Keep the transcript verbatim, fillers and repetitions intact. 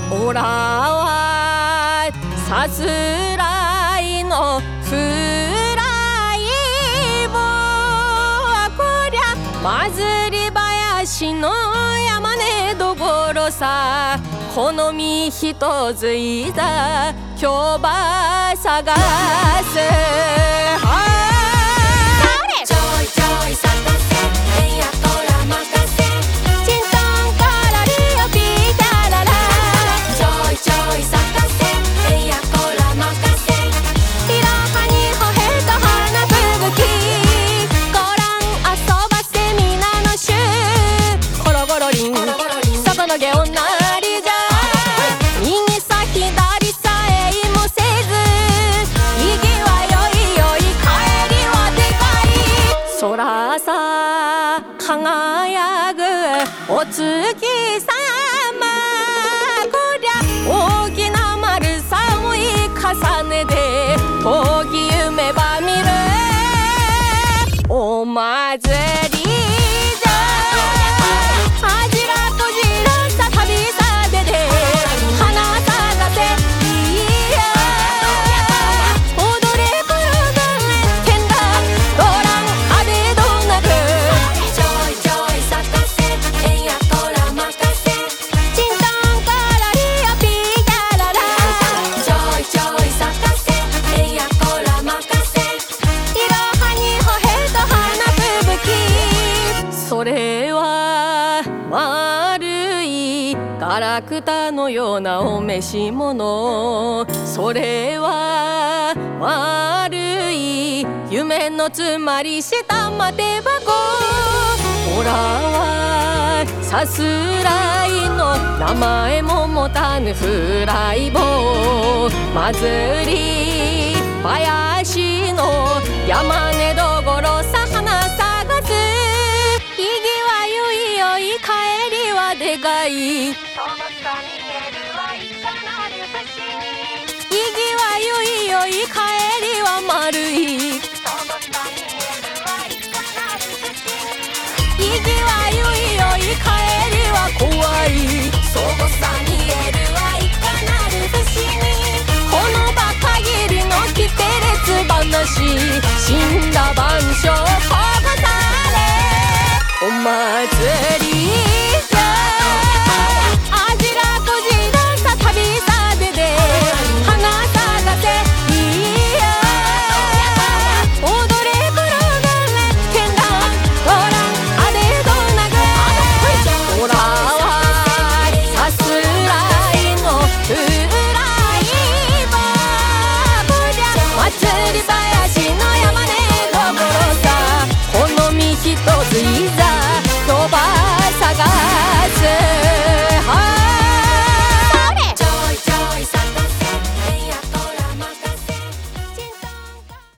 オラはさすらいのフライボはこりゃ祭り林の山根どころさ。好みひとついざ今日ば探す。ちょいちょい咲かせえんやこら任せ。チントンからリオピータララ。ちょいちょい咲かせえんやこら任せ。いろはにほへと花吹雪。ごらん遊ばせ皆の衆。ゴロゴロリン外の下女りじゃ。右さ左さえいもせず。意義はよいよい帰りはでかい。空さ輝くお月さま。こりゃ大きな丸寒い重ねで遠き夢ば見るお祭りじゃ。あじらこじらさ旅さでで花咲かせいや。踊れくるぐれけんだドランあでどなく。ちょいちょい咲かせえんやこら任せ。チントンからリオピータララ。ちょいちょい咲かせえんやこら任せ。いろはにほへと花吹雪。それは丸いガラクタのようなお召し物。それは悪い夢の詰まりした待て箱。オラはさすらいの名前も持たぬフライボー。祭り林の山根どころさ花探す。意義はよいよい帰りはでかい。その下見えるはいかなる不思議。意義はよいよい帰りは丸い。その下見えるはいかなる不思議。意義はよいよい帰りは怖い。その下見えるはいかなる不思議。この場限りのキテレツ話。死んだ万象保護されお祭りじゃ。あじらこじらさ旅さでで花咲かせいや。踊れくるぐれけんだごらんあでどなぐ。オラはさすらいのフライボー。こりゃ祭り林の山根どころさ。好みひとついざ今日ば探す。